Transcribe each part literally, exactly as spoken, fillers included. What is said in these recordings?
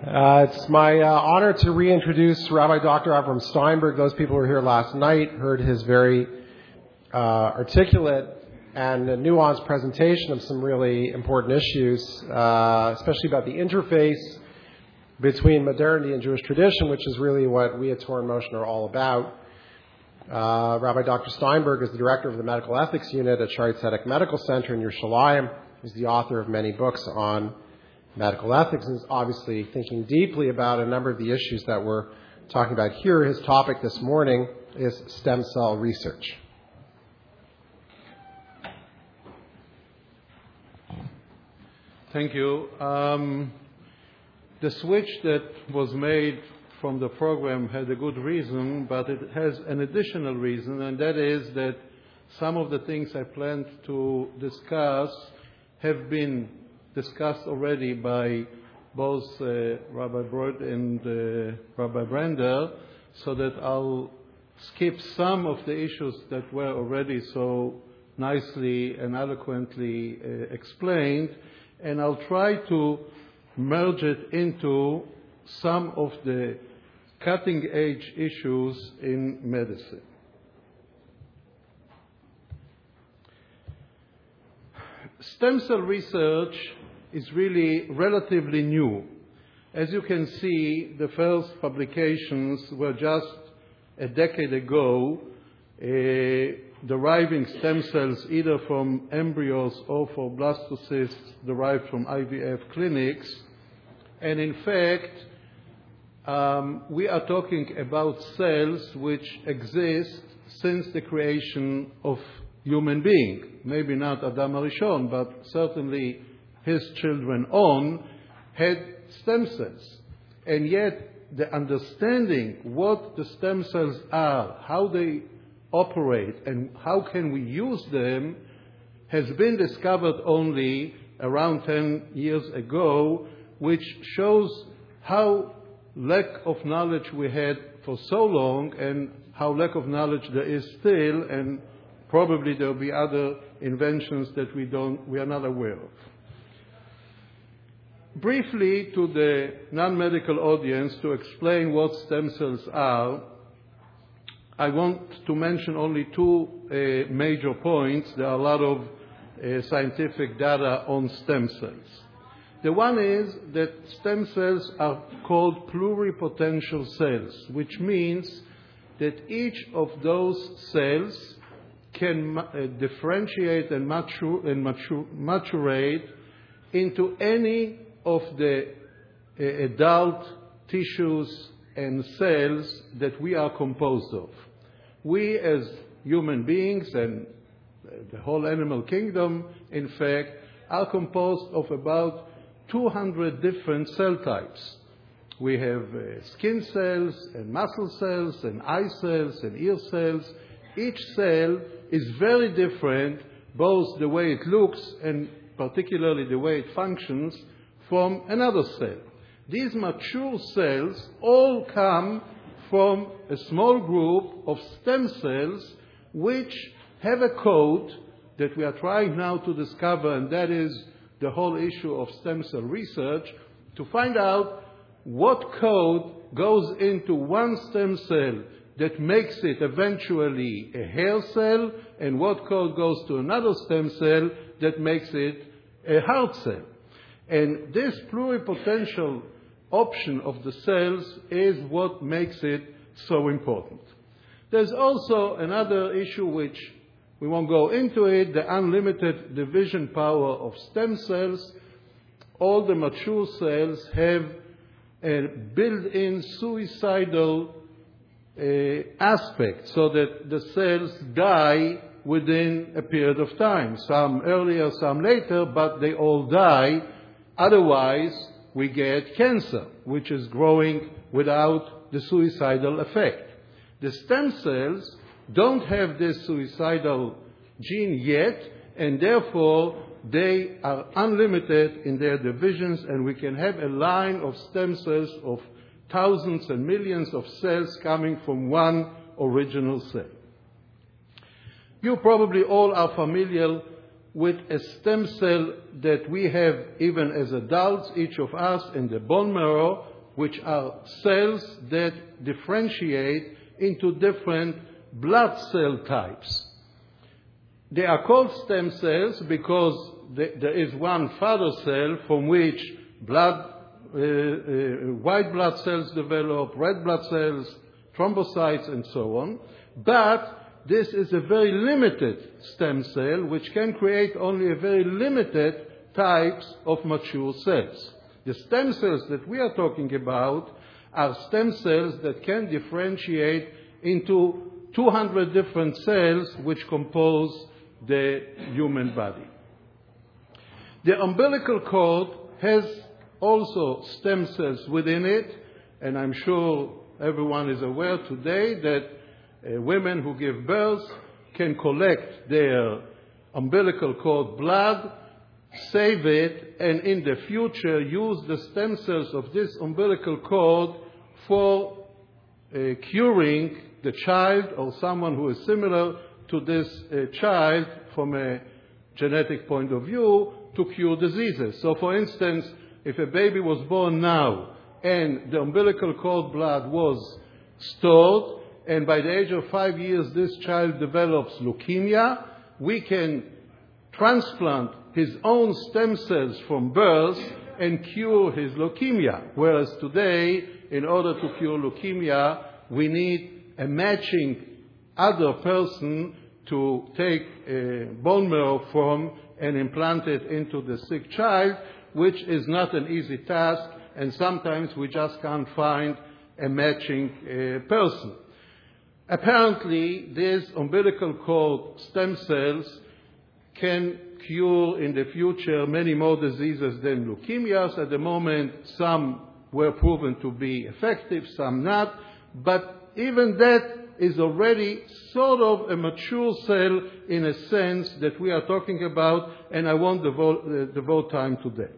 Uh, it's my uh, honor to reintroduce Rabbi Doctor Avram Steinberg. Those people who were here last night heard his very uh, articulate and nuanced presentation of some really important issues, uh, especially about the interface between modernity and Jewish tradition, which is really what we at Torah in Motion are all about. Uh, Rabbi Doctor Steinberg is the director of the Medical Ethics Unit at Shaare Zedek Medical Center in Yerushalayim. He's the author of many books on medical ethics and is obviously thinking deeply about a number of the issues that we're talking about here. His topic this morning is stem cell research. Thank you. Um, the switch that was made from the program had a good reason, but it has an additional reason, and that is that some of the things I planned to discuss have been discussed already by both uh, Rabbi Broad and uh, Rabbi Brander, so that I'll skip some of the issues that were already so nicely and eloquently uh, explained, and I'll try to merge it into some of the cutting-edge issues in medicine. Stem cell research is really relatively new. As you can see, the first publications were just a decade ago, uh, deriving stem cells either from embryos or from blastocysts derived from I V F clinics. And in fact, um, we are talking about cells which exist since the creation of human being. Maybe not Adam HaRishon, but certainly his children on had stem cells. And yet the understanding what the stem cells are, how they operate, and how can we use them has been discovered only around ten years ago, which shows how lack of knowledge we had for so long and how lack of knowledge there is still, and probably there will be other inventions that we don't, we are not aware of. Briefly, to the non-medical audience, to explain what stem cells are, I want to mention only two uh, major points. There are a lot of uh, scientific data on stem cells. The one is that stem cells are called pluripotential cells, which means that each of those cells can uh, differentiate and, mature, and mature, maturate into any of the uh, adult tissues and cells that we are composed of. We as human beings and the whole animal kingdom, in fact, are composed of about two hundred different cell types. We have uh, skin cells and muscle cells and eye cells and ear cells. Each cell is very different, both the way it looks and particularly the way it functions, from another cell. These mature cells all come from a small group of stem cells which have a code that we are trying now to discover, and that is the whole issue of stem cell research, to find out what code goes into one stem cell that makes it eventually a hair cell, and what code goes to another stem cell that makes it a heart cell. And this pluripotential option of the cells is what makes it so important. There's also another issue which we won't go into it, the unlimited division power of stem cells. All the mature cells have a built-in suicidal uh, aspect, so that the cells die within a period of time. Some earlier, some later, but they all die. Otherwise, we get cancer, which is growing without the suicidal effect. The stem cells don't have this suicidal gene yet, and therefore they are unlimited in their divisions, and we can have a line of stem cells of thousands and millions of cells coming from one original cell. You probably all are familiar with a stem cell that we have even as adults, each of us, in the bone marrow, which are cells that differentiate into different blood cell types. They are called stem cells because there is one father cell from which blood, uh, uh, white blood cells develop, red blood cells, thrombocytes, and so on. But this is a very limited stem cell which can create only a very limited types of mature cells. The stem cells that we are talking about are stem cells that can differentiate into two hundred different cells which compose the human body. The umbilical cord has also stem cells within it, and I'm sure everyone is aware today that uh, women who give birth can collect their umbilical cord blood, save it, and in the future use the stem cells of this umbilical cord for uh, curing the child or someone who is similar to this uh, child from a genetic point of view to cure diseases. So, for instance, if a baby was born now and the umbilical cord blood was stored, and by the age of five years this child develops leukemia, we can transplant his own stem cells from birth and cure his leukemia. Whereas today, in order to cure leukemia, we need a matching other person to take a bone marrow from and implant it into the sick child, which is not an easy task, and sometimes we just can't find a matching uh, person. Apparently, these umbilical cord stem cells can cure in the future many more diseases than leukemias. At the moment, some were proven to be effective, some not, but even that is already sort of a mature cell in a sense that we are talking about, and I won't devote, uh, devote time to that.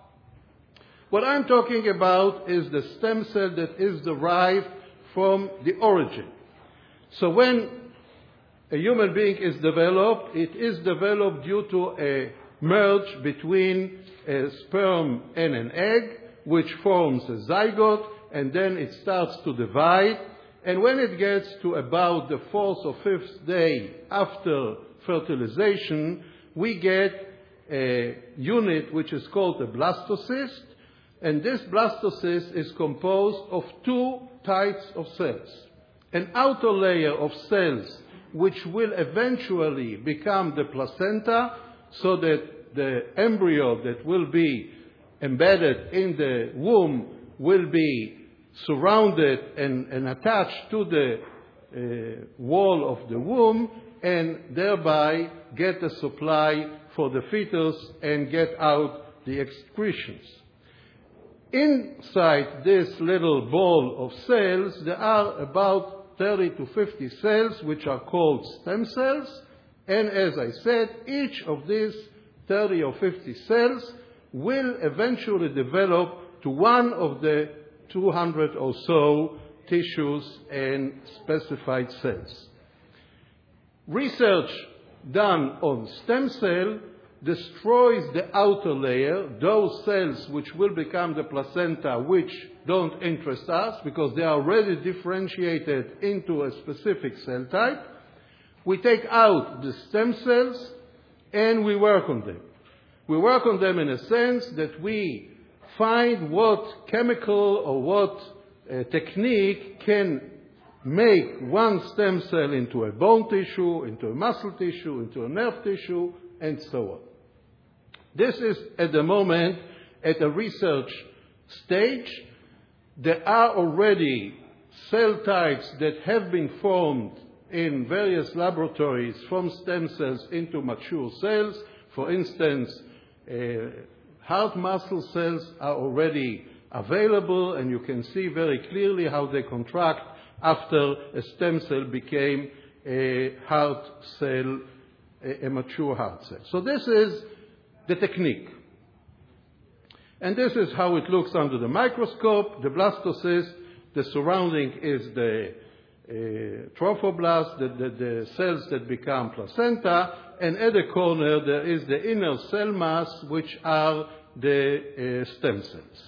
What I'm talking about is the stem cell that is derived from the origin. So when a human being is developed, it is developed due to a merge between a sperm and an egg, which forms a zygote, and then it starts to divide. And when it gets to about the fourth or fifth day after fertilization, we get a unit which is called a blastocyst, and this blastocyst is composed of two types of cells. An outer layer of cells which will eventually become the placenta, so that the embryo that will be embedded in the womb will be surrounded and, and attached to the uh, wall of the womb, and thereby get a supply for the fetus and get out the excretions. Inside this little ball of cells, there are about thirty to fifty cells which are called stem cells, and as I said, each of these thirty or fifty cells will eventually develop to one of the two hundred or so tissues and specified cells. Research done on stem cell destroys the outer layer, those cells which will become the placenta, which don't interest us because they are already differentiated into a specific cell type. We take out the stem cells and we work on them. We work on them in a sense that we find what chemical or what uh, technique can make one stem cell into a bone tissue, into a muscle tissue, into a nerve tissue, and so on. This is at the moment at a research stage. There are already cell types that have been formed in various laboratories from stem cells into mature cells. For instance, uh, heart muscle cells are already available, and you can see very clearly how they contract after a stem cell became a heart cell, a, a mature heart cell. So this is the technique. And this is how it looks under the microscope. The blastocyst, the surrounding is the uh, trophoblast, the, the, the cells that become placenta, and at the corner there is the inner cell mass, which are the uh, stem cells.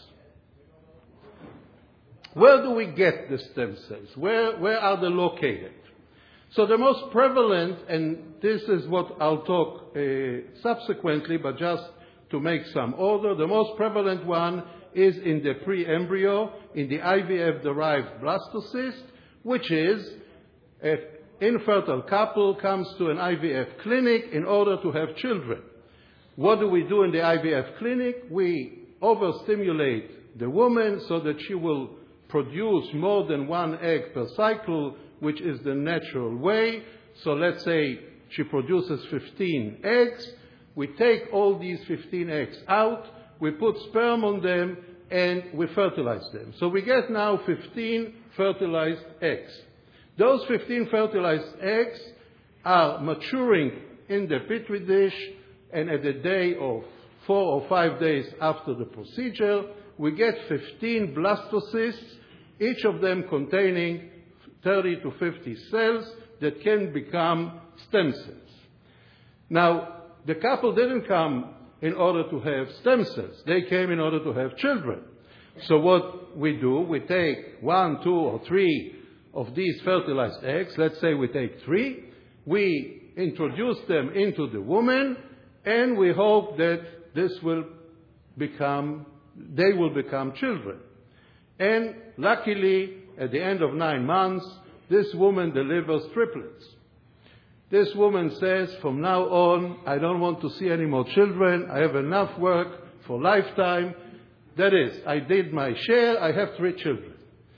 Where do we get the stem cells? Where, where are they located? So the most prevalent, and this is what I'll talk uh, subsequently, but just to make some order, the most prevalent one is in the pre-embryo, in the I V F-derived blastocyst, which is an infertile couple comes to an I V F clinic in order to have children. What do we do in the I V F clinic? We overstimulate the woman so that she will produce more than one egg per cycle, which is the natural way. So let's say she produces fifteen eggs. We take all these fifteen eggs out, we put sperm on them, and we fertilize them. So we get now fifteen fertilized eggs. Those fifteen fertilized eggs are maturing in the Petri dish, and at the day of four or five days after the procedure, we get fifteen blastocysts, each of them containing thirty to fifty cells that can become stem cells. Now, the couple didn't come in order to have stem cells. They came in order to have children. So what we do, we take one, two, or three of these fertilized eggs. Let's say we take three. We introduce them into the woman, and we hope that this will become, they will become children. And luckily, at the end of nine months, this woman delivers triplets. This woman says, from now on, I don't want to see any more children. I have enough work for lifetime. That is, I did my share. I have three children.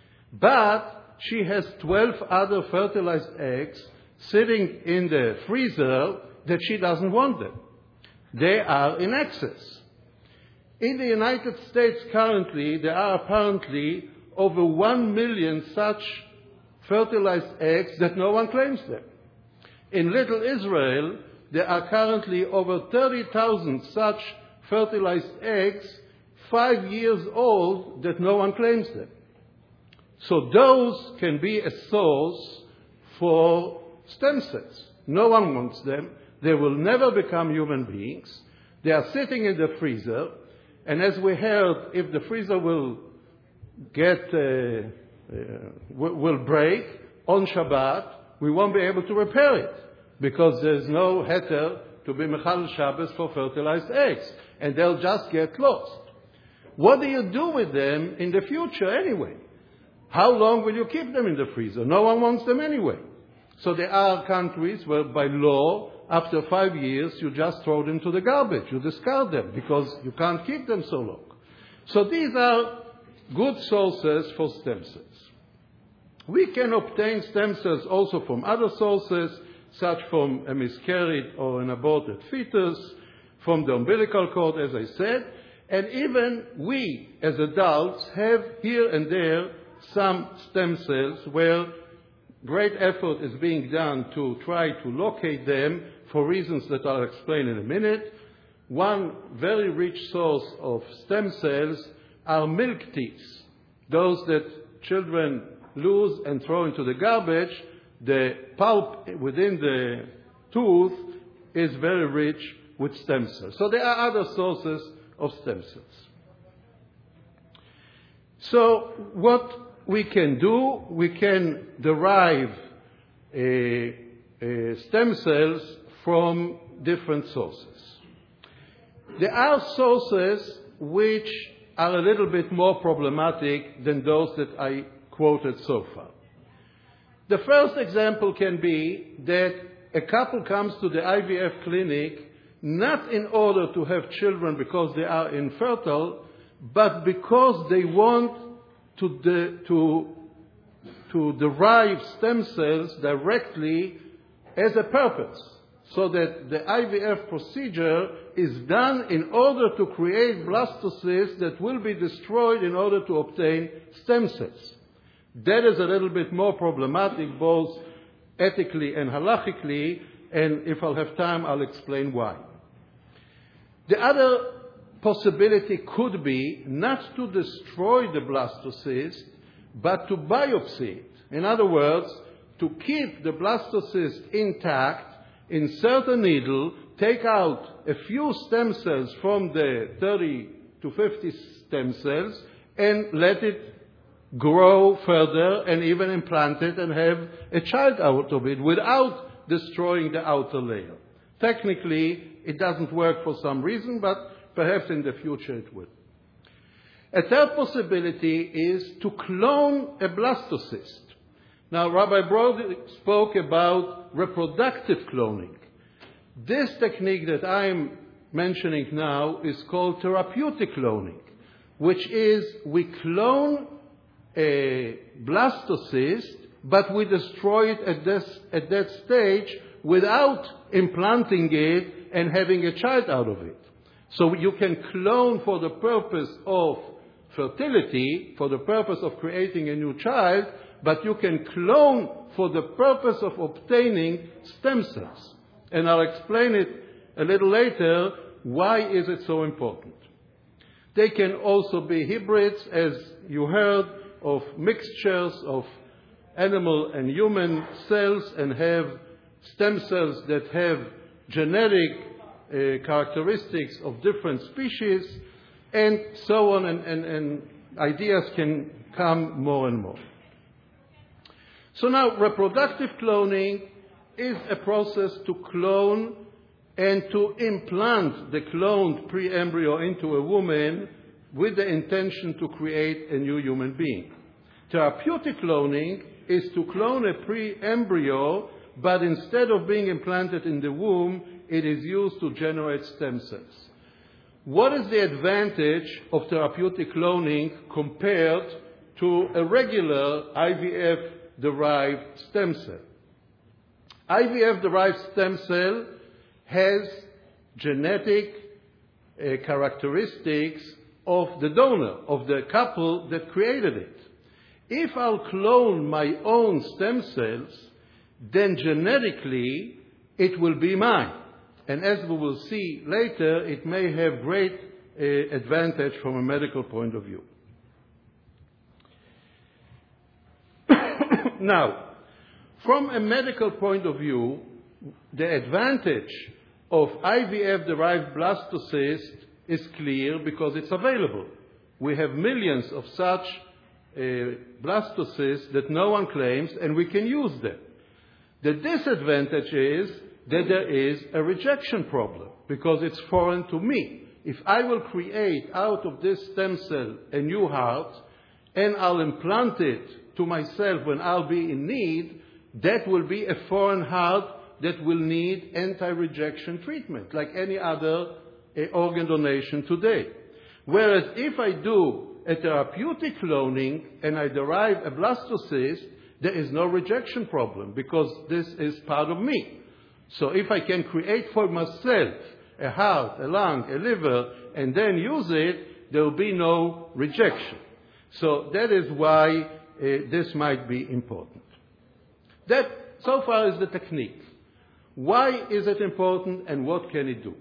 But she has twelve other fertilized eggs sitting in the freezer that she doesn't want them. They are in excess. In the United States currently, there are apparently over one million such fertilized eggs that no one claims them. In Little Israel, there are currently over thirty thousand such fertilized eggs, five years old, that no one claims them. So those can be a source for stem cells. No one wants them. They will never become human beings. They are sitting in the freezer, and as we heard, if the freezer will get, uh, uh, will break on Shabbat, we won't be able to repair it, because there's no heter to be Mechal Shabbos for fertilized eggs, and they'll just get lost. What do you do with them in the future anyway? How long will you keep them in the freezer? No one wants them anyway. So there are countries where by law, after five years, you just throw them to the garbage. You discard them because you can't keep them so long. So these are good sources for stem cells. We can obtain stem cells also from other sources, such from a miscarried or an aborted fetus, from the umbilical cord, as I said, and even we, as adults, have here and there some stem cells where great effort is being done to try to locate them for reasons that I'll explain in a minute. One very rich source of stem cells are milk teats, those that children lose and throw into the garbage. The pulp within the tooth is very rich with stem cells. So there are other sources of stem cells. So what we can do, we can derive uh, uh, stem cells from different sources. There are sources which are a little bit more problematic than those that I quoted so far. The first example can be that a couple comes to the I V F clinic not in order to have children because they are infertile, but because they want to, de- to, to derive stem cells directly as a purpose, so that the I V F procedure is done in order to create blastocysts that will be destroyed in order to obtain stem cells. That is a little bit more problematic, both ethically and halachically, and if I'll have time, I'll explain why. The other possibility could be not to destroy the blastocyst, but to biopsy it. In other words, to keep the blastocyst intact insert a needle, take out a few stem cells from the thirty to fifty stem cells, and let it grow further and even implant it and have a child out of it without destroying the outer layer. Technically, it doesn't work for some reason, but perhaps in the future it will. A third possibility is to clone a blastocyst. Now, Rabbi Brody spoke about reproductive cloning. This technique that I'm mentioning now is called therapeutic cloning, which is we clone a blastocyst, but we destroy it at, this, at that stage without implanting it and having a child out of it. So you can clone for the purpose of fertility, for the purpose of creating a new child, but you can clone for the purpose of obtaining stem cells. And I'll explain it a little later. Why is it so important? They can also be hybrids, as you heard, of mixtures of animal and human cells, and have stem cells that have genetic uh, characteristics of different species, and so on, and, and, and ideas can come more and more. So now, reproductive cloning is a process to clone and to implant the cloned pre-embryo into a woman with the intention to create a new human being. Therapeutic cloning is to clone a pre-embryo, but instead of being implanted in the womb, it is used to generate stem cells. What is the advantage of therapeutic cloning compared to a regular I V F-derived stem cell? I V F-derived stem cell has genetic uh, characteristics of the donor, of the couple that created it. If I'll clone my own stem cells, then genetically it will be mine. And as we will see later, it may have great uh, advantage from a medical point of view. Now, from a medical point of view, the advantage of I V F-derived blastocyst is clear because it's available. We have millions of such uh, blastocysts that no one claims, and we can use them. The disadvantage is that there is a rejection problem because it's foreign to me. If I will create out of this stem cell a new heart and I'll implant it to myself when I'll be in need, that will be a foreign heart that will need anti-rejection treatment like any other uh, organ donation today. Whereas if I do a therapeutic cloning and I derive a blastocyst, there is no rejection problem because this is part of me. So if I can create for myself a heart, a lung, a liver, and then use it, there will be no rejection. So that is why uh, this might be important. That, so far, is the technique. Why is it important and what can it do?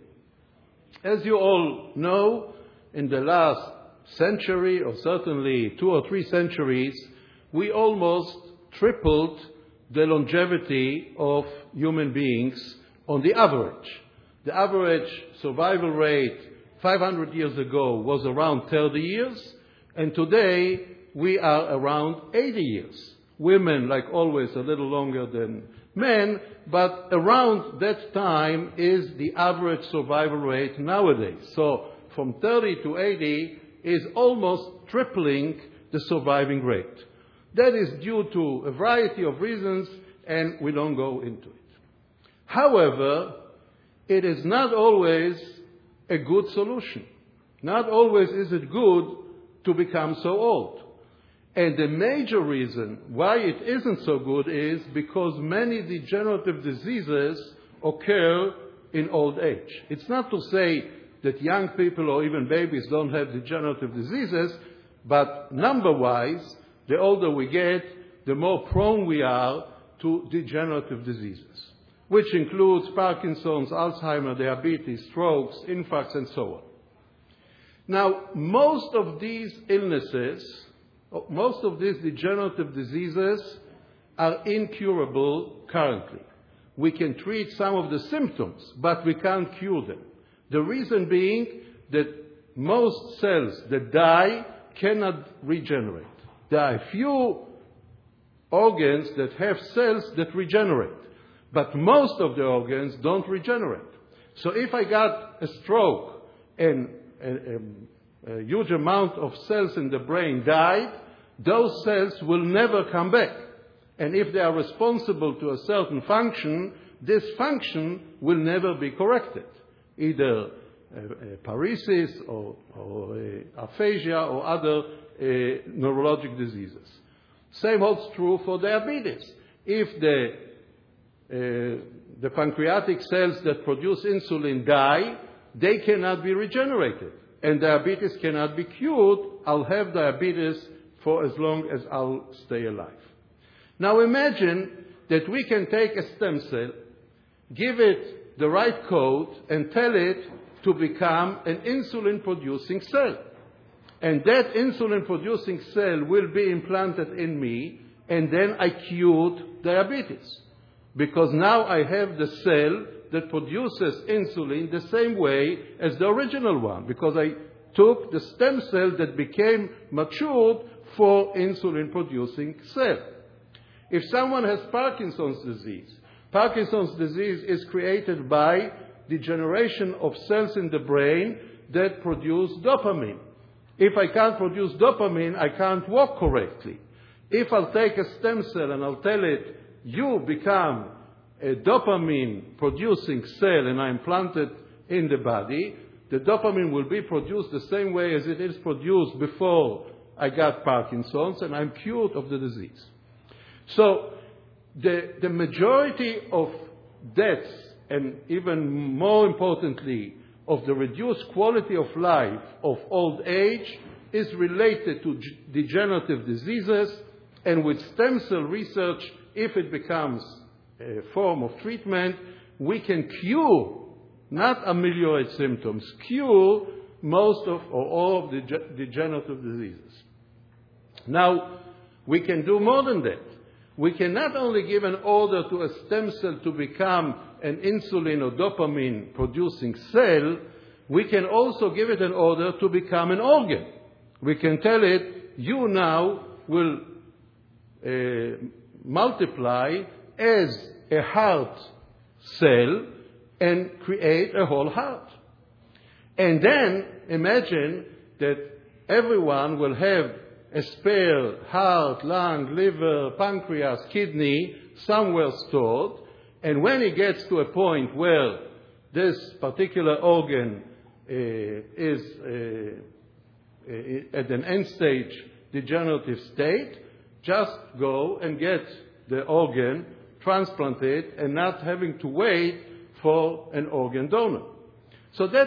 As you all know, in the last century, or certainly two or three centuries, we almost tripled the longevity of human beings on the average. The average survival rate five hundred years ago was around thirty years, and today we are around eighty years. Women, like always, a little longer than men, but around that time is the average survival rate nowadays. So from thirty to eighty is almost tripling the surviving rate. That is due to a variety of reasons, and we don't go into it. However, it is not always a good solution. Not always is it good to become so old. And the major reason why it isn't so good is because many degenerative diseases occur in old age. It's not to say that young people or even babies don't have degenerative diseases, but number-wise, the older we get, the more prone we are to degenerative diseases, which includes Parkinson's, Alzheimer's, diabetes, strokes, infarcts, and so on. Now, most of these illnesses, most of these degenerative diseases are incurable currently. We can treat some of the symptoms, but we can't cure them. The reason being that most cells that die cannot regenerate. There are a few organs that have cells that regenerate, but most of the organs don't regenerate. So if I got a stroke and a, a, a huge amount of cells in the brain died, those cells will never come back. And if they are responsible to a certain function, this function will never be corrected, either a, a paresis or, or a aphasia or other uh, neurologic diseases. Same holds true for diabetes. If the, uh, the pancreatic cells that produce insulin die, they cannot be regenerated, and diabetes cannot be cured. I'll have diabetes for as long as I'll stay alive. Now imagine that we can take a stem cell, give it the right code, and tell it to become an insulin-producing cell. And that insulin-producing cell will be implanted in me, and then I cured diabetes. Because now I have the cell that produces insulin the same way as the original one, because I took the stem cell that became matured for insulin-producing cell. If someone has Parkinson's disease, Parkinson's disease is created by degeneration of cells in the brain that produce dopamine. If I can't produce dopamine, I can't walk correctly. If I'll take a stem cell and I'll tell it, you become a dopamine-producing cell and I implant it in the body, the dopamine will be produced the same way as it is produced before I got Parkinson's, and I'm cured of the disease. So the, the majority of deaths, and even more importantly, of the reduced quality of life of old age, is related to g- degenerative diseases, and with stem cell research, if it becomes a form of treatment, we can cure, not ameliorate symptoms, cure most of or all of the ge- degenerative diseases. Now, we can do more than that. We can not only give an order to a stem cell to become an insulin or dopamine producing cell, we can also give it an order to become an organ. We can tell it, you now will uh, multiply as a heart cell and create a whole heart. And then imagine that everyone will have a spare heart, lung, liver, pancreas, kidney somewhere stored, and when it gets to a point where this particular organ uh, is uh, uh, at an end-stage degenerative state, just go and get the organ, transplant it, and not having to wait for an organ donor. So that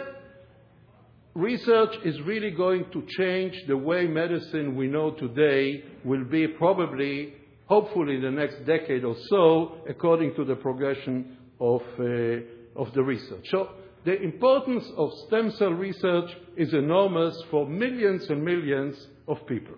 research is really going to change the way medicine we know today will be, probably, hopefully, in the next decade or so, according to the progression of, uh, of the research. So the importance of stem cell research is enormous for millions and millions of people.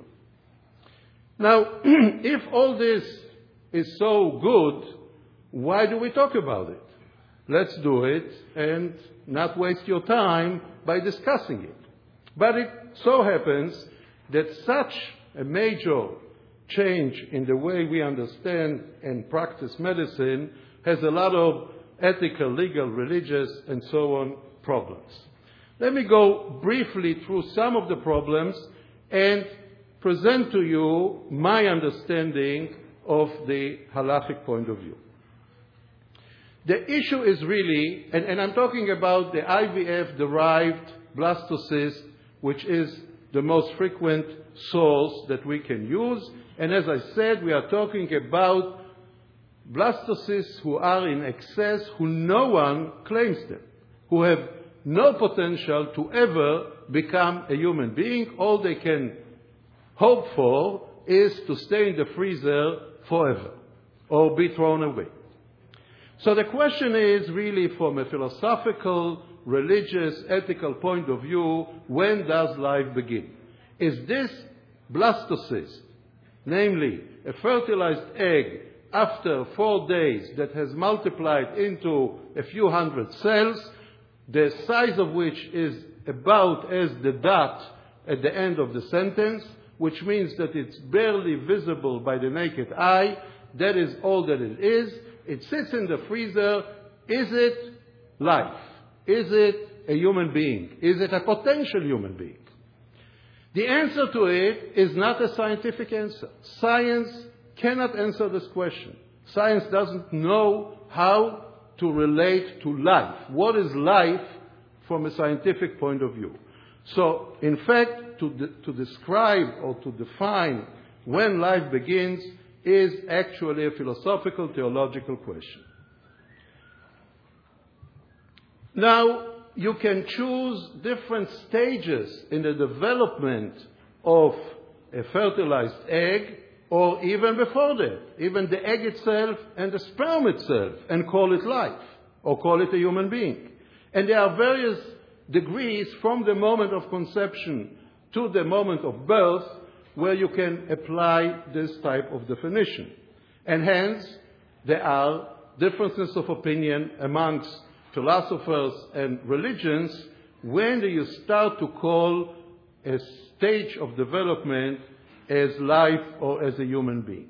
Now, if all this is so good, why do we talk about it? Let's do it and not waste your time by discussing it. But it so happens that such a major change in the way we understand and practice medicine has a lot of ethical, legal, religious, and so on problems. Let me go briefly through some of the problems and present to you my understanding of the halachic point of view. The issue is really, and, and I'm talking about the I V F-derived blastocyst, which is the most frequent source that we can use. And as I said, we are talking about blastocysts who are in excess, who no one claims them, who have no potential to ever become a human being. All they can hope for is to stay in the freezer forever or be thrown away. So the question is really, from a philosophical, religious, ethical point of view, when does life begin? Is this blastocyst, namely a fertilized egg after four days that has multiplied into a few hundred cells, the size of which is about as the dot at the end of the sentence, which means that it's barely visible by the naked eye. That is all that it is. It sits in the freezer. Is it life? Is it a human being? Is it a potential human being? The answer to it is not a scientific answer. Science cannot answer this question. Science doesn't know how to relate to life. What is life from a scientific point of view? So, in fact, to, de- to describe or to define when life begins is actually a philosophical, theological question. Now, you can choose different stages in the development of a fertilized egg, or even before that, even the egg itself and the sperm itself, and call it life, or call it a human being. And there are various degrees from the moment of conception to the moment of birth where you can apply this type of definition. And hence, there are differences of opinion amongst philosophers and religions. When do you start to call a stage of development as life or as a human being?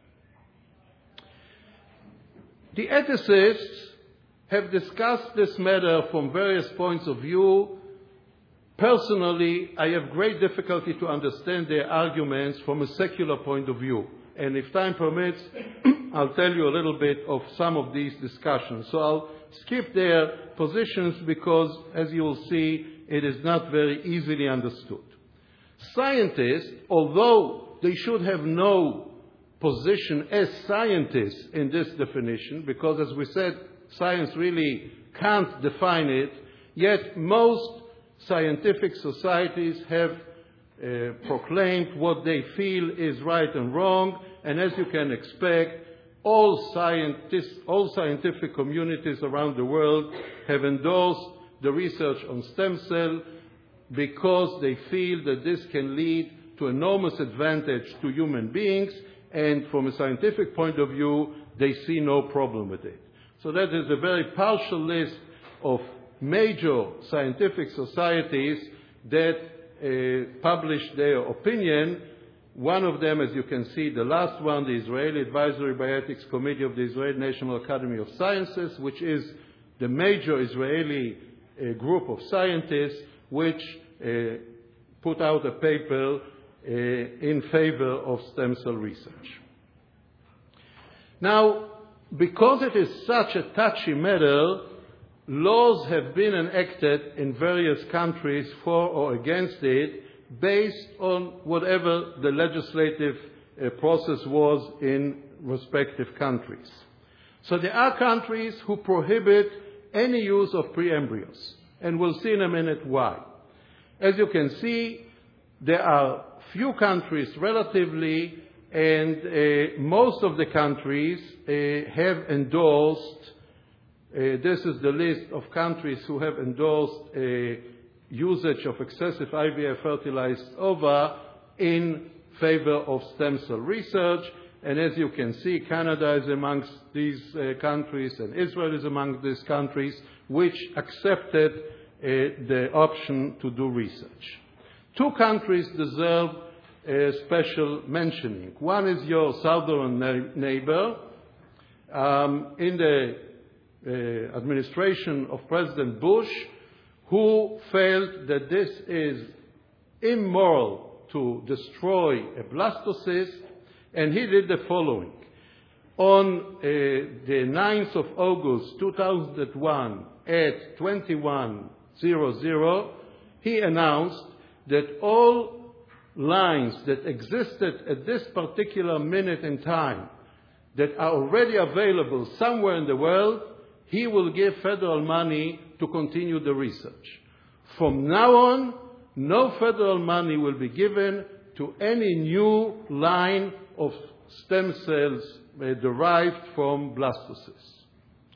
The ethicists have discussed this matter from various points of view. Personally, I have great difficulty to understand their arguments from a secular point of view. And if time permits, I'll tell you a little bit of some of these discussions. So I'll skip their positions because, as you will see, it is not very easily understood. Scientists, although they should have no position as scientists in this definition, because, as we said, science really can't define it, yet most scientific societies have uh, proclaimed what they feel is right and wrong, and as you can expect, all, scientists, all scientific communities around the world have endorsed the research on stem cells because they feel that this can lead to enormous advantage to human beings, and from a scientific point of view, they see no problem with it. So that is a very partial list of major scientific societies that uh, publish their opinion. One of them, as you can see, the last one, the Israeli Advisory Bioethics Committee of the Israeli National Academy of Sciences, which is the major Israeli uh, group of scientists which uh, put out a paper uh, in favor of stem cell research. Now, because it is such a touchy matter, laws have been enacted in various countries for or against it based on whatever the legislative uh, process was in respective countries. So there are countries who prohibit any use of pre-embryos, and we'll see in a minute why. As you can see, there are few countries relatively, and uh, most of the countries uh, have endorsed, uh, this is the list of countries who have endorsed uh, usage of excessive I V F fertilized ova in favor of stem cell research. And as you can see, Canada is amongst these uh, countries, and Israel is among these countries which accepted uh, the option to do research. Two countries deserve a special mentioning. One is your southern na- neighbor. Um, in the uh, administration of President Bush, who felt that this is immoral to destroy a blastocyst, and he did the following. On uh, the ninth of August two thousand one at twenty-one hundred, he announced that all lines that existed at this particular minute in time that are already available somewhere in the world, he will give federal money to continue the research. From now on, no federal money will be given to any new line of stem cells uh, derived from blastocysts.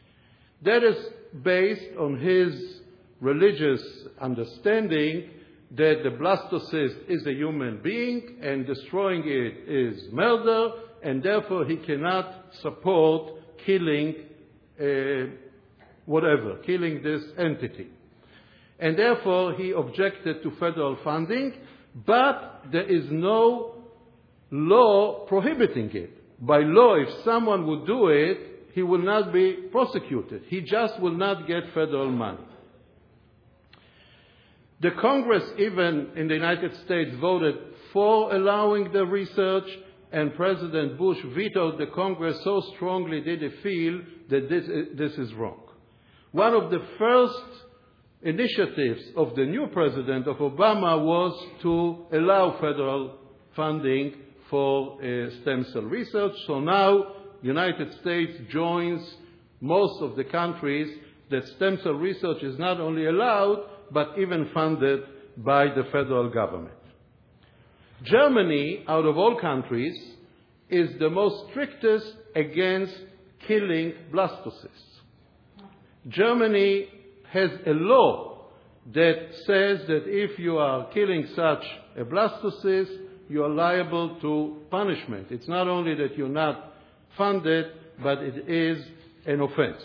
That is based on his religious understanding that the blastocyst is a human being and destroying it is murder, and therefore he cannot support killing uh, whatever, killing this entity. And therefore he objected to federal funding, but there is no law prohibiting it. By law, if someone would do it, he will not be prosecuted. He just will not get federal money. The Congress, even in the United States, voted for allowing the research, and President Bush vetoed the Congress, so strongly did he feel that this, this is wrong. One of the first initiatives of the new president, of Obama, was to allow federal funding for uh, stem cell research. So now the United States joins most of the countries that stem cell research is not only allowed, but even funded by the federal government. Germany, out of all countries, is the most strictest against killing blastocysts. Germany has a law that says that if you are killing such a blastocyst, you are liable to punishment. It's not only that you're not funded, but it is an offense.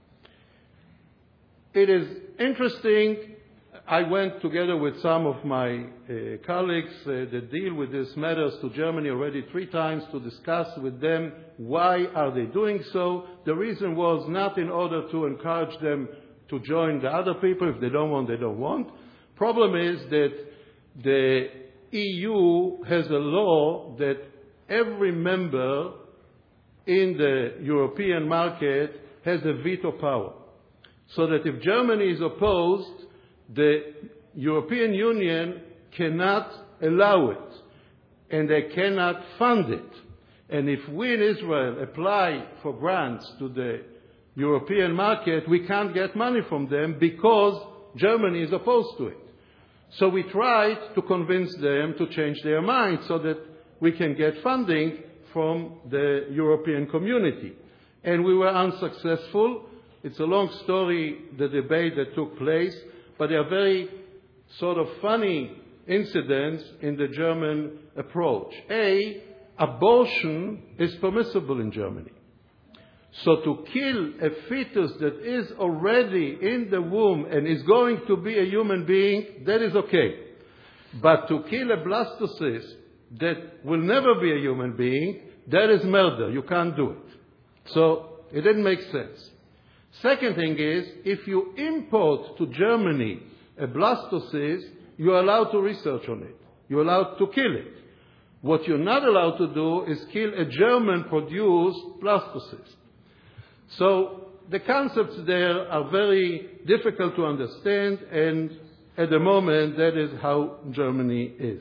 It is interesting. I went together with some of my uh, colleagues uh, that deal with these matters to Germany already three times to discuss with them why are they doing so. The reason was not in order to encourage them to join the other people. If they don't want, they don't want. Problem is that the E U has a law that every member in the European market has a veto power. So that if Germany is opposed, the European Union cannot allow it, and they cannot fund it. And if we in Israel apply for grants to the European market, we can't get money from them because Germany is opposed to it. So we tried to convince them to change their mind so that we can get funding from the European community. And we were unsuccessful. It's a long story, the debate that took place, but there are very sort of funny incidents in the German approach. A, abortion is permissible in Germany. So to kill a fetus that is already in the womb and is going to be a human being, that is okay. But to kill a blastocyst that will never be a human being, that is murder. You can't do it. So it didn't make sense. Second thing is, if you import to Germany a blastocyst, you're allowed to research on it. You're allowed to kill it. What you're not allowed to do is kill a German-produced blastocyst. So the concepts there are very difficult to understand, and at the moment, that is how Germany is.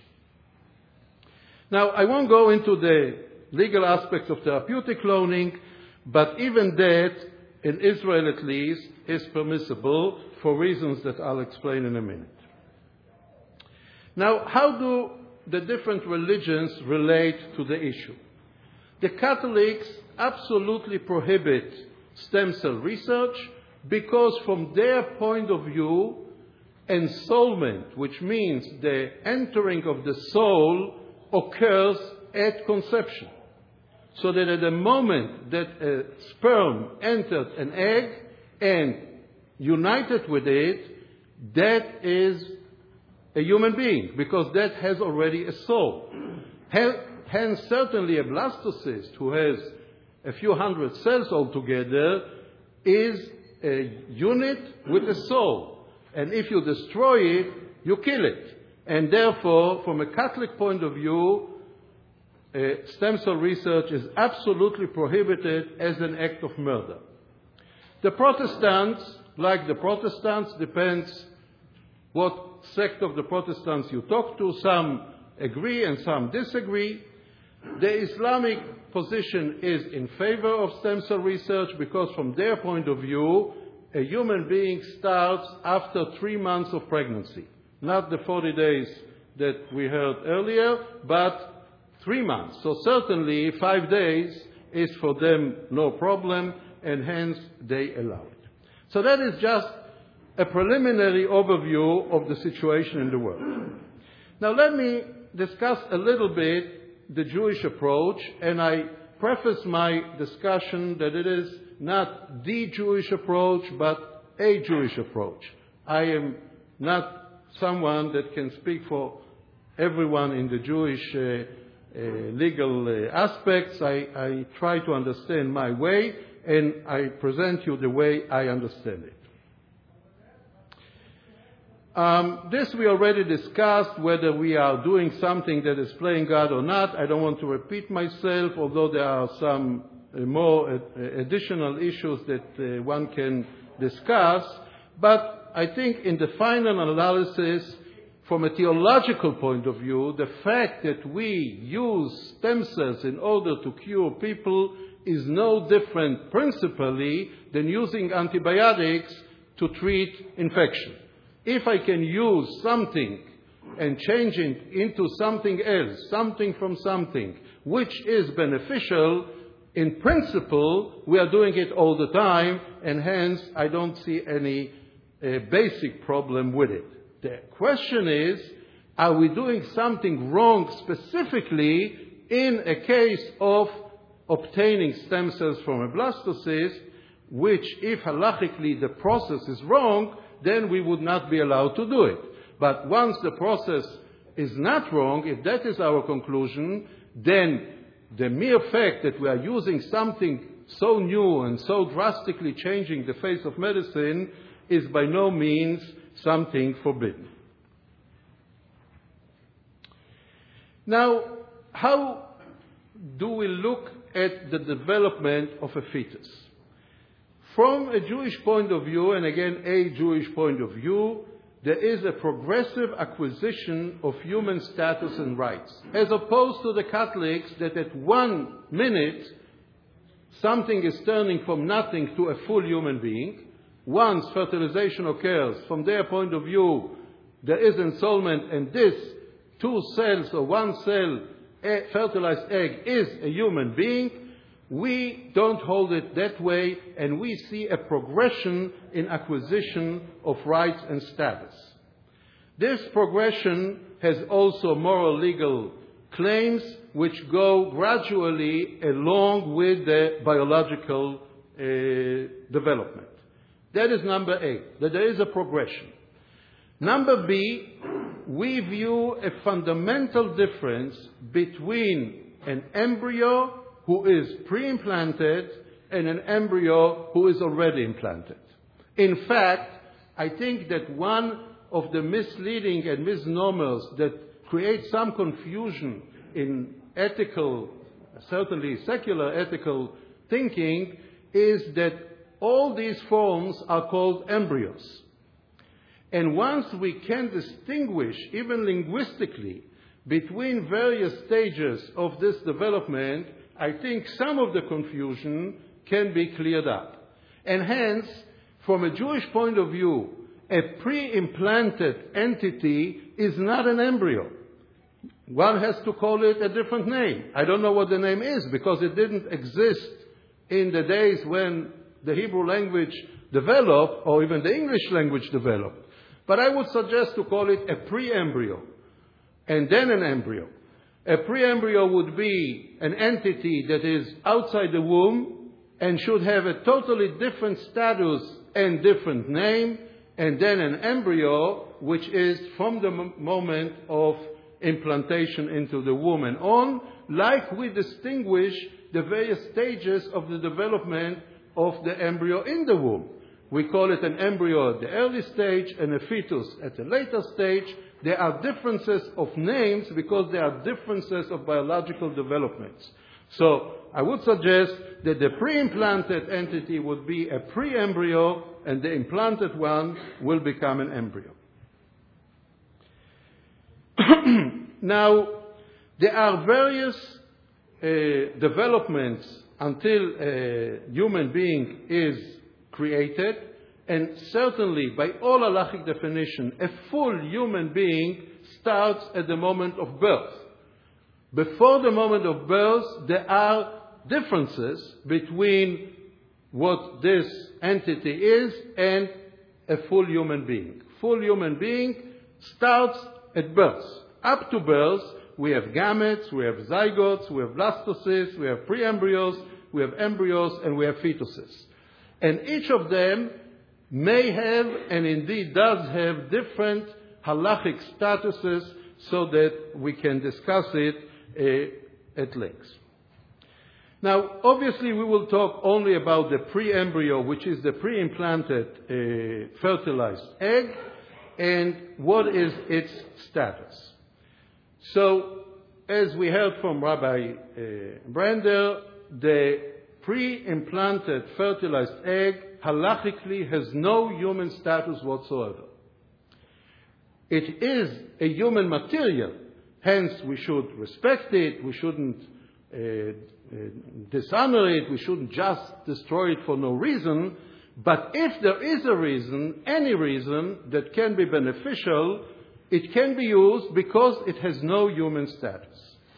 Now, I won't go into the legal aspects of therapeutic cloning, but even that, in Israel at least, is permissible for reasons that I'll explain in a minute. Now, how do the different religions relate to the issue? The Catholics absolutely prohibit stem cell research because from their point of view, ensoulment, which means the entering of the soul, occurs at conception. So that at the moment that a sperm entered an egg and united with it, that is a human being, because that has already a soul. Hence, certainly a blastocyst who has a few hundred cells altogether is a unit with a soul. And if you destroy it, you kill it. And therefore, from a Catholic point of view, uh, stem cell research is absolutely prohibited as an act of murder. The Protestants, like the Protestants, depends what sect of the Protestants you talk to. Some agree and some disagree. The Islamic position is in favor of stem cell research because from their point of view, a human being starts after three months of pregnancy. Not the forty days that we heard earlier, but three months. So certainly five days is for them no problem, and hence they allow it. So that is just a preliminary overview of the situation in the world. Now let me discuss a little bit the Jewish approach, and I preface my discussion that it is not the Jewish approach, but a Jewish approach. I am not someone that can speak for everyone in the Jewish uh, uh, legal uh, aspects. I, I try to understand my way, and I present you the way I understand it. Um, this we already discussed, whether we are doing something that is playing God or not. I don't want to repeat myself, although there are some uh, more uh, additional issues that uh, one can discuss. But I think in the final analysis, from a theological point of view, the fact that we use stem cells in order to cure people is no different principally than using antibiotics to treat infection. If I can use something and change it into something else, something from something, which is beneficial, in principle, we are doing it all the time, and hence I don't see any uh, basic problem with it. The question is, are we doing something wrong specifically in a case of obtaining stem cells from a blastocyst, which, if halachically the process is wrong, then we would not be allowed to do it. But once the process is not wrong, if that is our conclusion, then the mere fact that we are using something so new and so drastically changing the face of medicine is by no means something forbidden. Now, how do we look at the development of a fetus? From a Jewish point of view, and again a Jewish point of view, there is a progressive acquisition of human status and rights, as opposed to the Catholics that at one minute something is turning from nothing to a full human being. Once fertilization occurs, from their point of view, there is ensoulment, and this two cells or one cell fertilized egg is a human being. We don't hold it that way, and we see a progression in acquisition of rights and status. This progression has also moral legal claims which go gradually along with the biological uh, development. That is number A, that there is a progression. Number B, we view a fundamental difference between an embryo who is pre-implanted and an embryo who is already implanted. In fact, I think that one of the misleading and misnomers that create some confusion in ethical, certainly secular ethical thinking, is that all these forms are called embryos. And once we can distinguish, even linguistically, between various stages of this development, I think some of the confusion can be cleared up. And hence, from a Jewish point of view, a pre-implanted entity is not an embryo. One has to call it a different name. I don't know what the name is, because it didn't exist in the days when the Hebrew language developed, or even the English language developed. But I would suggest to call it a pre-embryo, and then an embryo. A pre-embryo would be an entity that is outside the womb and should have a totally different status and different name, and then an embryo, which is from the m- moment of implantation into the womb and on, like we distinguish the various stages of the development of the embryo in the womb. We call it an embryo at the early stage and a fetus at a later stage. There are differences of names because there are differences of biological developments. So I would suggest that the pre-implanted entity would be a pre-embryo, and the implanted one will become an embryo. Now, there are various uh, developments until a human being is created, and certainly by all halachic definition, a full human being starts at the moment of birth. Before the moment of birth, there are differences between what this entity is and a full human being. Full human being starts at birth. Up to birth, we have gametes, we have zygotes, we have blastocysts, we have preembryos, we have embryos, and we have fetuses. And each of them may have, and indeed does have, different halachic statuses so that we can discuss it uh, at length. Now, obviously, we will talk only about the pre-embryo, which is the pre-implanted uh, fertilized egg, and what is its status. So, as we heard from Rabbi uh, Brander, the pre-implanted fertilized egg halachically has no human status whatsoever. It is a human material, hence we should respect it, we shouldn't uh, uh, dishonor it, we shouldn't just destroy it for no reason, but if there is a reason, any reason that can be beneficial, it can be used because it has no human status.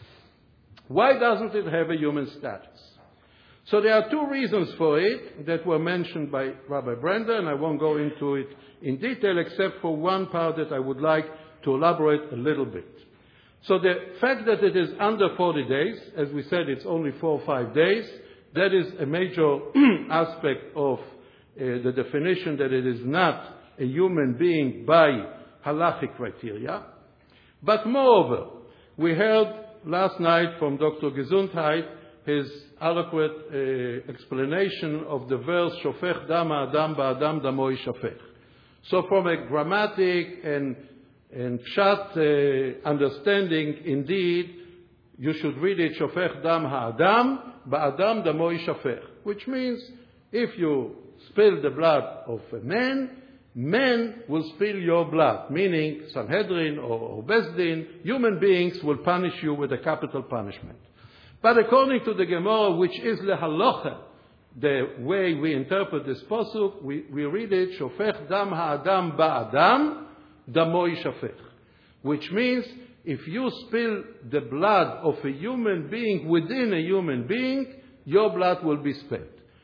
Why doesn't it have a human status? So there are two reasons for it that were mentioned by Rabbi Brander, and I won't go into it in detail except for one part that I would like to elaborate a little bit. So the fact that it is under forty days, as we said, it's only four or five days, that is a major aspect of uh, the definition that it is not a human being by halachic criteria. But moreover, we heard last night from Doctor Gesundheit his adequate uh, explanation of the verse, Shofech dam ha'adam ba'adam damo yishafech. So from a grammatic and, and pshat uh, understanding, indeed, you should read it, Shofech dam ha'adam ba'adam damo yishafech, which means if you spill the blood of a man, men will spill your blood, meaning Sanhedrin or, or Besdin, human beings will punish you with a capital punishment. But according to the Gemara, which is lehalocha, the way we interpret this pasuk, we, we read it, Shofech dam ha'adam ba'adam, damo yishafech. Which means, if you spill the blood of a human being within a human being, your blood will be spilled.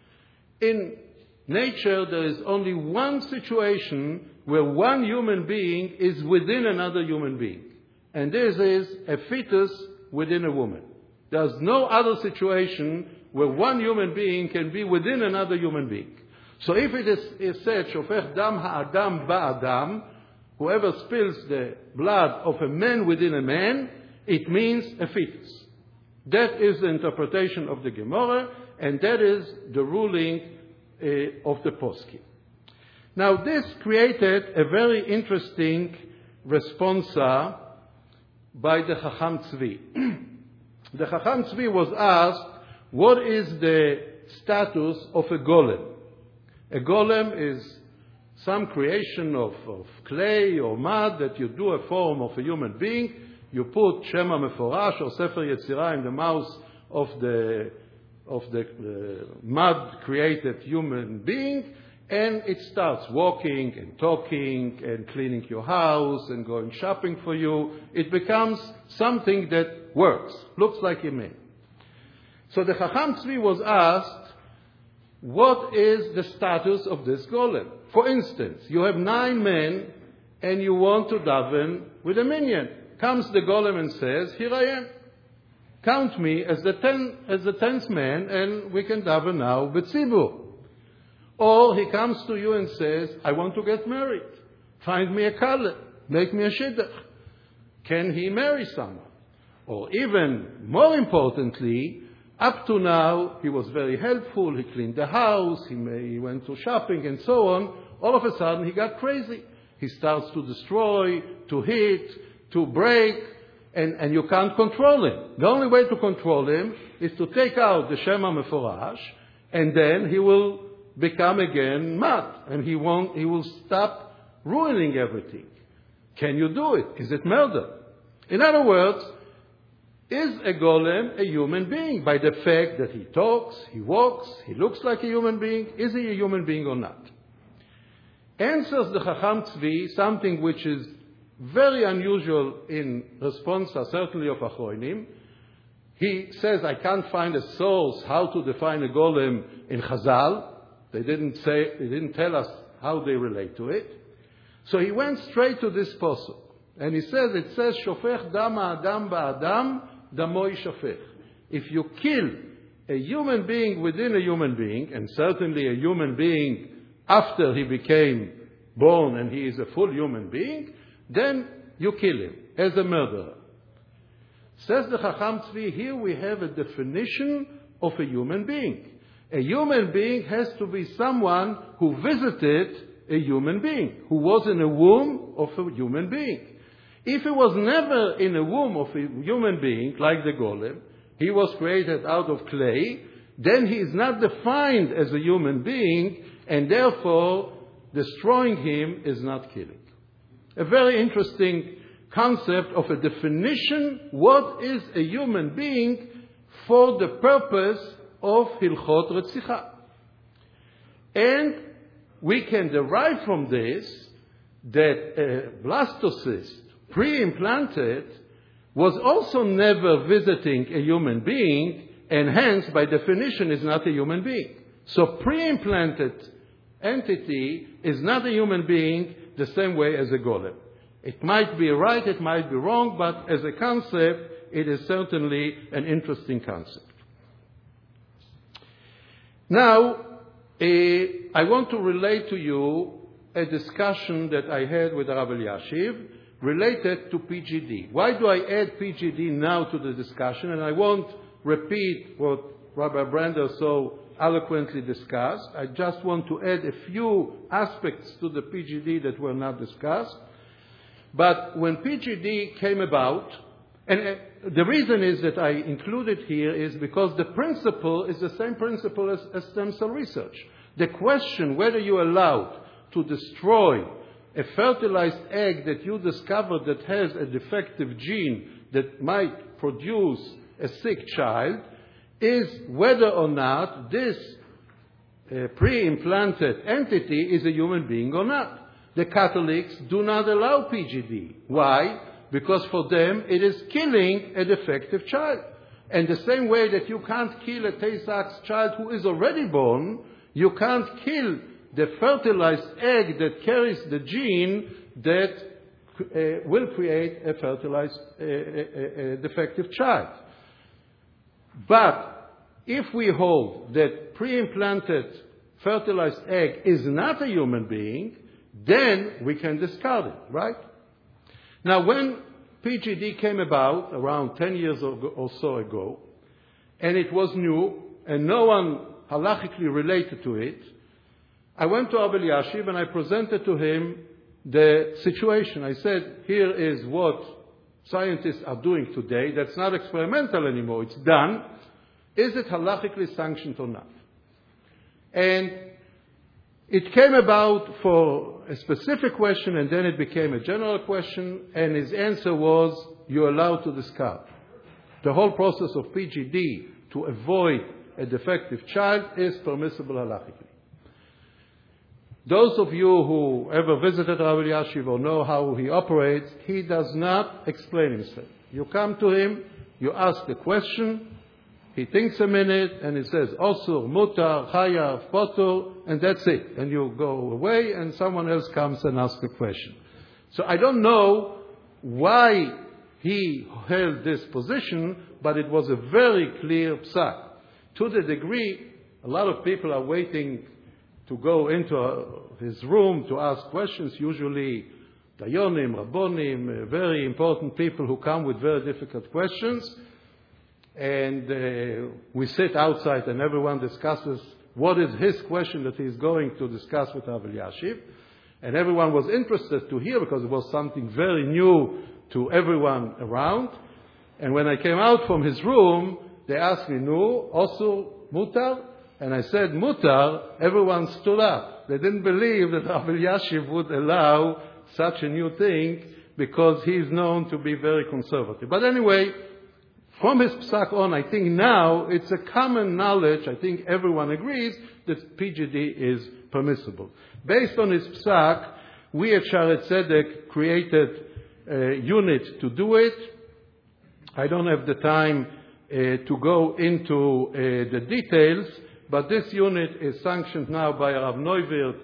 In nature, there is only one situation where one human being is within another human being. And this is a fetus within a woman. There's no other situation where one human being can be within another human being. So if it is, is said, Shofech dam ha'adam ba'adam, whoever spills the blood of a man within a man, it means a fetus. That is the interpretation of the Gemara, and that is the ruling uh, of the poskim. Now this created a very interesting responsa by the Chacham Tzvi. The Chacham Tzvi was asked, what is the status of a golem? A golem is some creation of, of clay or mud that you do a form of a human being. You put Shema Meforash or Sefer Yetzirah in the mouth of the, of the uh, mud-created human being, and it starts walking and talking and cleaning your house and going shopping for you. It becomes something that works, looks like a man. So the Chacham Tzvi was asked, what is the status of this golem? For instance, you have nine men and you want to daven with a minyan. Comes the golem and says, here I am. Count me as the, ten, as the tenth man and we can daven now b'tzibur. Or he comes to you and says, I want to get married. Find me a kaleh. Make me a shidduch. Can he marry someone? Or even more importantly, up to now, he was very helpful. He cleaned the house. He, may, he went to shopping and so on. All of a sudden, he got crazy. He starts to destroy, to hit, to break, and, and you can't control him. The only way to control him is to take out the Shema Meforash, and then he will become again mad, and he won't. He will stop ruining everything. Can you do it? Is it murder? In other words, is a golem a human being by the fact that he talks, he walks, he looks like a human being? Is he a human being or not? Answers the Chacham Tzvi something which is very unusual in responsa, certainly of Achronim. He says, I can't find a source how to define a golem in Chazal. They didn't say, they didn't tell us how they relate to it. So he went straight to this pasuk. And he says, it says, Shofech dam ha'adam ba'adam, damo yishafech. If you kill a human being within a human being, and certainly a human being after he became born and he is a full human being, then you kill him as a murderer. Says the Chacham Tzvi, here we have a definition of a human being. A human being has to be someone who visited a human being, who was in a womb of a human being. If he was never in a womb of a human being, like the golem, he was created out of clay, then he is not defined as a human being, and therefore destroying him is not killing. A very interesting concept of a definition, what is a human being for the purpose of Hilchot Retzicha. And we can derive from this that a blastocyst, pre-implanted, was also never visiting a human being, and hence, by definition, is not a human being. So pre-implanted entity is not a human being the same way as a golem. It might be right, it might be wrong, but as a concept, it is certainly an interesting concept. Now, uh, I want to relate to you a discussion that I had with Rav Elyashiv related to P G D. Why do I add P G D now to the discussion? And I won't repeat what Rabbi Brander so eloquently discussed. I just want to add a few aspects to the P G D that were not discussed. But when P G D came about, and uh, the reason is that I include it here is because the principle is the same principle as, as stem cell research. The question whether you're allowed to destroy a fertilized egg that you discovered that has a defective gene that might produce a sick child is whether or not this uh, pre-implanted entity is a human being or not. The Catholics do not allow P G D. Why? Because for them it is killing a defective child. And the same way that you can't kill a Tay-Sachs child who is already born, you can't kill the fertilized egg that carries the gene that uh, will create a fertilized, uh, a, a defective child. But if we hold that pre-implanted fertilized egg is not a human being, then we can discard it, right? Now, when P G D came about around ten years or so ago, and it was new, and no one halachically related to it, I went to Rav Elyashiv and I presented to him the situation. I said, here is what scientists are doing today. That's not experimental anymore. It's done. Is it halachically sanctioned or not? And it came about for a specific question, and then it became a general question, and his answer was, you're allowed to discard. The whole process of P G D to avoid a defective child is permissible halachically. Those of you who ever visited Rav Elyashiv or know how he operates, he does not explain himself. You come to him, you ask a question, he thinks a minute, and he says, Osur, Mutar, Chayav, Potur, and that's it. And you go away, and someone else comes and asks a question. So I don't know why he held this position, but it was a very clear psak. To the degree, a lot of people are waiting to go into uh, his room to ask questions, usually Dayonim, Rabbonim, uh, very important people who come with very difficult questions. And uh, we sit outside and everyone discusses what is his question that he's going to discuss with Rav Elyashiv. And everyone was interested to hear because it was something very new to everyone around. And when I came out from his room, they asked me, Nu, Osur, Mutar? And I said, Mutar. Everyone stood up. They didn't believe that Rav Elyashiv would allow such a new thing because he is known to be very conservative. But anyway, from his psak on, I think now it's a common knowledge, I think everyone agrees, that P G D is permissible. Based on his psak, we at Shaare Zedek created a unit to do it. I don't have the time uh, to go into uh, the details, but this unit is sanctioned now by Rav Neuwirth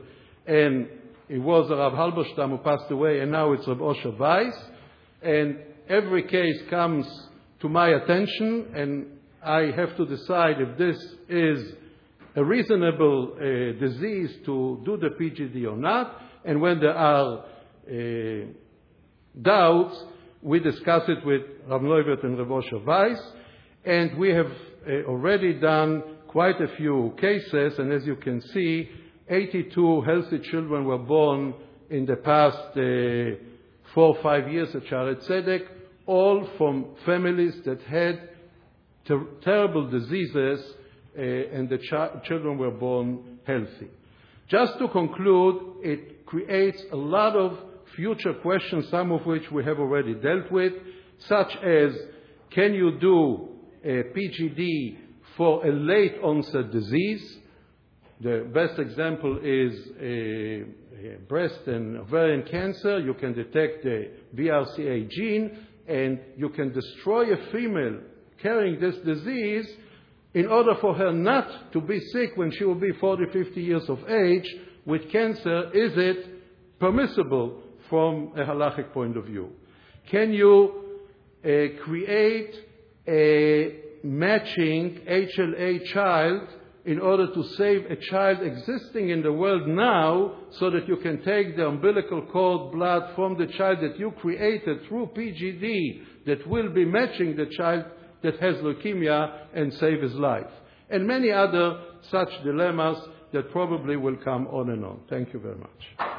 and it was Rav Halberstam who passed away, and now it's Rav Osher Weiss. And every case comes to my attention, and I have to decide if this is a reasonable uh, disease to do the P G D or not. And when there are uh, doubts, we discuss it with Rav Neuwirth and Rav Osher Weiss. And we have uh, already done quite a few cases, and as you can see, eighty-two healthy children were born in the past uh, four or five years at Shaare Zedek, all from families that had ter- terrible diseases, uh, and the ch- children were born healthy. Just to conclude, it creates a lot of future questions, some of which we have already dealt with, such as, can you do a P G D for a late onset disease? The best example is a, a breast and ovarian cancer. You can detect the B R C A gene, and you can destroy a female carrying this disease in order for her not to be sick when she will be forty, fifty years of age with cancer. Is it permissible from a halachic point of view? Can you uh, create a matching H L A child in order to save a child existing in the world now, so that you can take the umbilical cord blood from the child that you created through P G D that will be matching the child that has leukemia and save his life? And many other such dilemmas that probably will come on and on. Thank you very much.